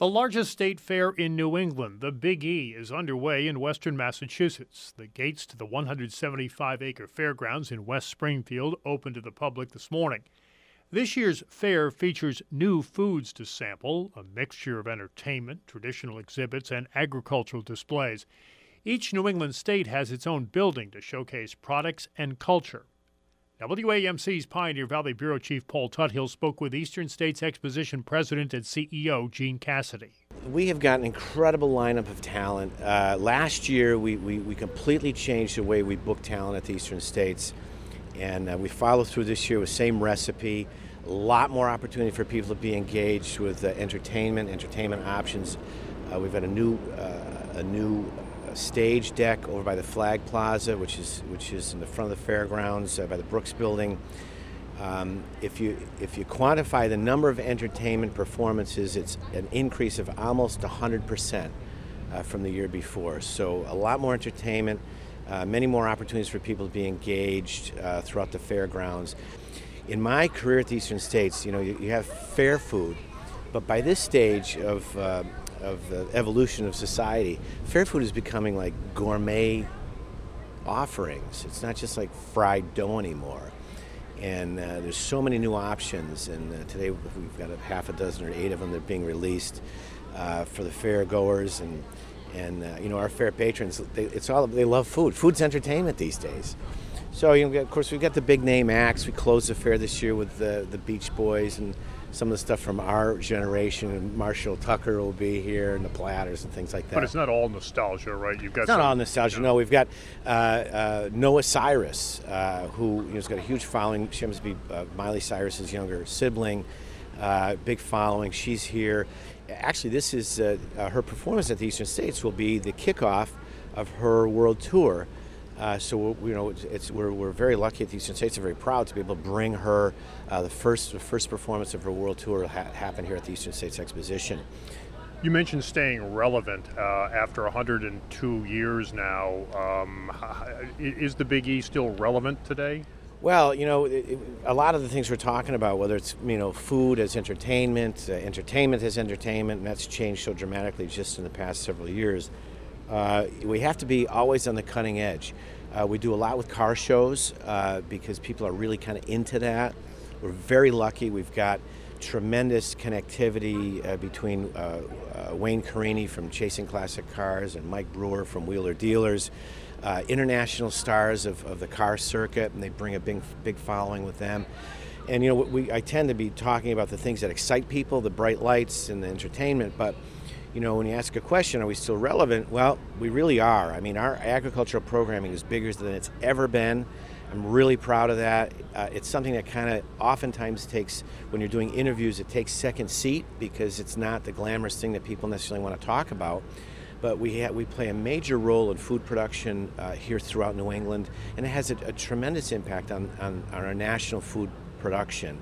The largest state fair in New England, the Big E, is underway in western Massachusetts. The gates to the 175-acre fairgrounds in West Springfield opened to the public this morning. This year's fair features new foods to sample, a mixture of entertainment, traditional exhibits, and agricultural displays. Each New England state has its own building to showcase products and culture. WAMC's Pioneer Valley Bureau Chief Paul Tuthill spoke with Eastern States Exposition President and CEO Gene Cassidy. We have got an incredible lineup of talent. Last year, we completely changed the way we book talent at the Eastern States, and we follow through this year with same recipe. A lot more opportunity for people to be engaged with entertainment options. We've got a new stage deck over by the Flag Plaza, which is in the front of the fairgrounds by the Brooks Building. If you quantify the number of entertainment performances, it's an increase of almost 100% from the year before. So a lot more entertainment, many more opportunities for people to be engaged throughout the fairgrounds. In my career at the Eastern States, you have fair food, but by this stage of the evolution of society, fair food is becoming like gourmet offerings. It's not just like fried dough anymore. And there's so many new options, and today we've got a half a dozen or 8 of them that are being released for the fair goers, and our fair patrons. They love food. Food's entertainment these days. So of course we've got the big name acts. We closed the fair this year with the Beach Boys and some of the stuff from our generation, and Marshall Tucker will be here, and the Platters and things like that. But it's not all nostalgia, right? It's not all nostalgia. No, we've got Noah Cyrus, who has got a huge following. She happens to be Miley Cyrus's younger sibling. Big following. She's here. Actually, this is her performance at the Eastern States will be the kickoff of her world tour. So we're very lucky at the Eastern States. We're very proud to be able to bring her the first performance of her world tour happen here at the Eastern States Exposition. You mentioned staying relevant after 102 years now. Is the Big E still relevant today? Well, a lot of the things we're talking about, whether it's food as entertainment, entertainment as entertainment, and that's changed so dramatically just in the past several years. We have to be always on the cutting edge. We do a lot with car shows because people are really kind of into that. We're very lucky. We've got tremendous connectivity between Wayne Carini from Chasing Classic Cars and Mike Brewer from Wheeler Dealers, international stars of the car circuit, and they bring a big following with them. And I tend to be talking about the things that excite people, the bright lights and the entertainment, but when you ask a question, are we still relevant? Well, we really are. I mean, our agricultural programming is bigger than it's ever been. I'm really proud of that. It's something that kind of oftentimes takes, when you're doing interviews, it takes second seat because it's not the glamorous thing that people necessarily want to talk about. But we play a major role in food production here throughout New England, and it has a tremendous impact on our national food production.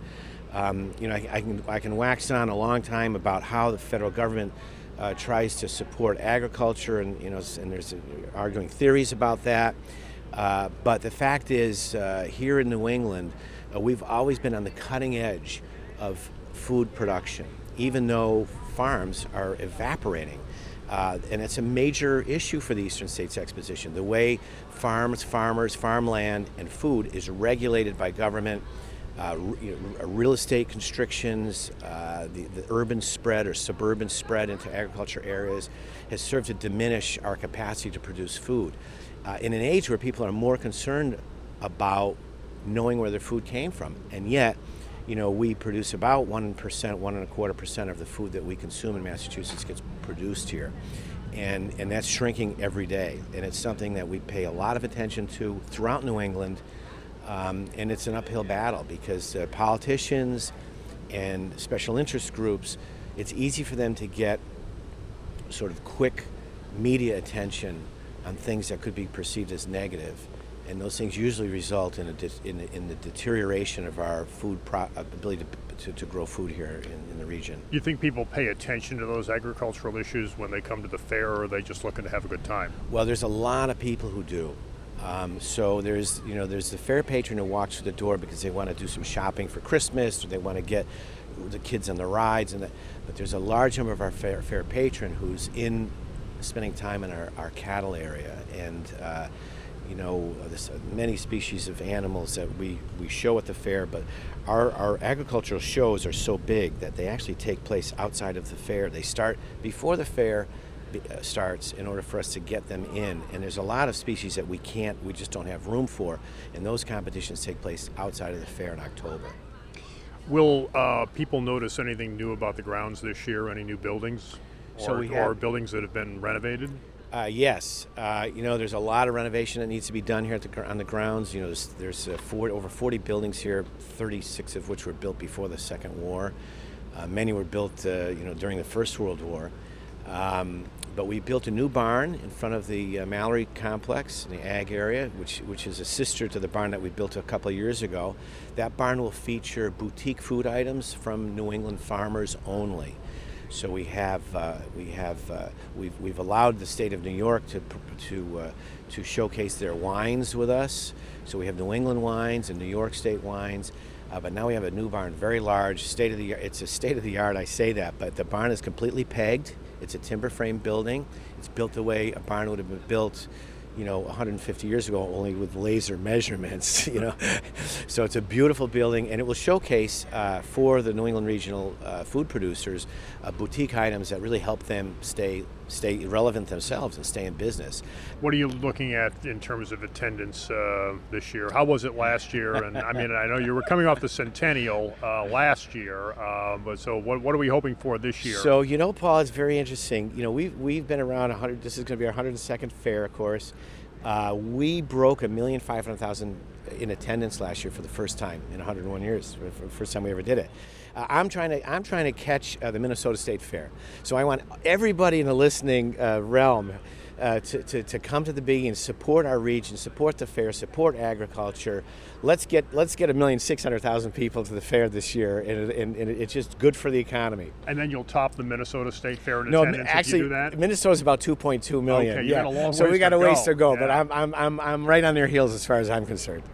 I can wax on a long time about how the federal government tries to support agriculture, and there's arguing theories about that. But the fact is, here in New England, we've always been on the cutting edge of food production, even though farms are evaporating. And it's a major issue for the Eastern States Exposition. The way farmers, farmland, and food is regulated by government, real estate constrictions, the urban spread or suburban spread into agriculture areas has served to diminish our capacity to produce food. In an age where people are more concerned about knowing where their food came from, and yet, we produce about 1%, 1.25% of the food that we consume in Massachusetts gets produced here. And that's shrinking every day. And it's something that we pay a lot of attention to throughout New England. And it's an uphill battle because politicians and special interest groups, it's easy for them to get sort of quick media attention on things that could be perceived as negative. And those things usually result in the deterioration of our food ability to grow food here in the region. You think people pay attention to those agricultural issues when they come to the fair, or are they just looking to have a good time? Well, there's a lot of people who do. So there's the fair patron who walks through the door because they want to do some shopping for Christmas, or they want to get the kids on the rides, but there's a large number of our fair patron who's in spending time in our cattle area, and there's many species of animals that we show at the fair, but our agricultural shows are so big that they actually take place outside of the fair. They start before the fair starts in order for us to get them in, and there's a lot of species that we just don't have room for, and those competitions take place outside of the fair in October. Will people notice anything new about the grounds this year? Any new buildings or buildings that have been renovated? Yes. There's a lot of renovation that needs to be done here on the grounds. There's over 40 buildings here, 36 of which were built before the Second War. Many were built, during the First World War. But we built a new barn in front of the Mallory complex in the ag area, which is a sister to the barn that we built a couple of years ago. That barn will feature boutique food items from New England farmers only. So we've allowed the state of New York to showcase their wines with us. So we have New England wines and New York State wines. But now we have a new barn, very large, state of the art. It's a state of the art, I say that, but the barn is completely pegged. It's a timber frame building. It's built the way a barn would have been built, 150 years ago, only with laser measurements, So it's a beautiful building, and it will showcase for the New England regional food producers boutique items that really help them stay relevant themselves and stay in business. What are you looking at in terms of attendance this year? How was it last year? And I know you were coming off the centennial last year, but so what are we hoping for this year? So, Paul, it's very interesting. We've been around 100. This is going to be our 102nd fair, of course. We broke 1,500,000 in attendance last year for the first time in 101 years. For the first time we ever did it. I'm trying to catch the Minnesota State Fair. So I want everybody in the listening realm to come to the Big E and support our region, support the fair, support agriculture. Let's get 1,600,000 people to the fair this year, and it's just good for the economy. And then you'll top the Minnesota State Fair in no, attendance actually, if you do that? Minnesota's about 2.2 million. Okay, you got a long so we got a ways to go, yeah. but I'm right on their heels as far as I'm concerned.